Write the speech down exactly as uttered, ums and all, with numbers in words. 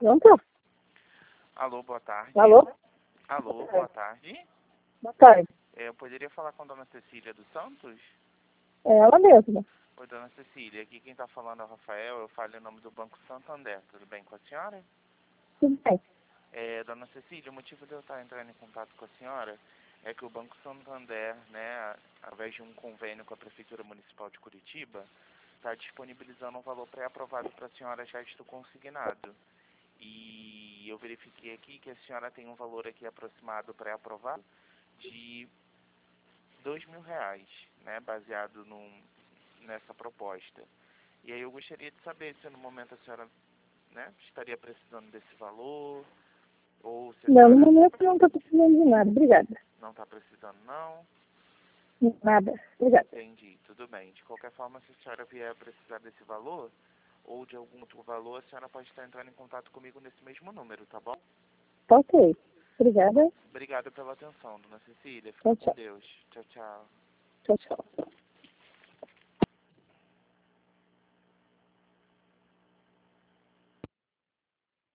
Pronto? Alô, boa tarde. Alô? Alô, boa tarde. Boa tarde. É, eu poderia falar com a dona Cecília dos Santos? É ela mesma. Oi, dona Cecília, aqui quem está falando é o Rafael, eu falo em nome do Banco Santander, tudo bem com a senhora? Tudo bem. É, dona Cecília, o motivo de eu estar entrando em contato com a senhora é que o Banco Santander, né, através de um convênio com a Prefeitura Municipal de Curitiba, está disponibilizando um valor pré-aprovado para a senhora já estou consignado. E eu verifiquei aqui que a senhora tem um valor aqui aproximado pré-aprovado de dois mil reais, né, baseado num, nessa proposta. E aí eu gostaria de saber se no momento a senhora, né, estaria precisando desse valor, ou se a Não, no senhora momento não estou precisando de nada. Obrigada. não está precisando não. Nada. Obrigada. Entendi, tudo bem. De qualquer forma, se a senhora vier a precisar desse valor, ou de algum outro valor, a senhora pode estar entrando em contato comigo nesse mesmo número, tá bom? Tá ok. Obrigada. Obrigado pela atenção, dona Cecília. Fica Tchau, com tchau. Deus. Tchau, tchau. Tchau, tchau.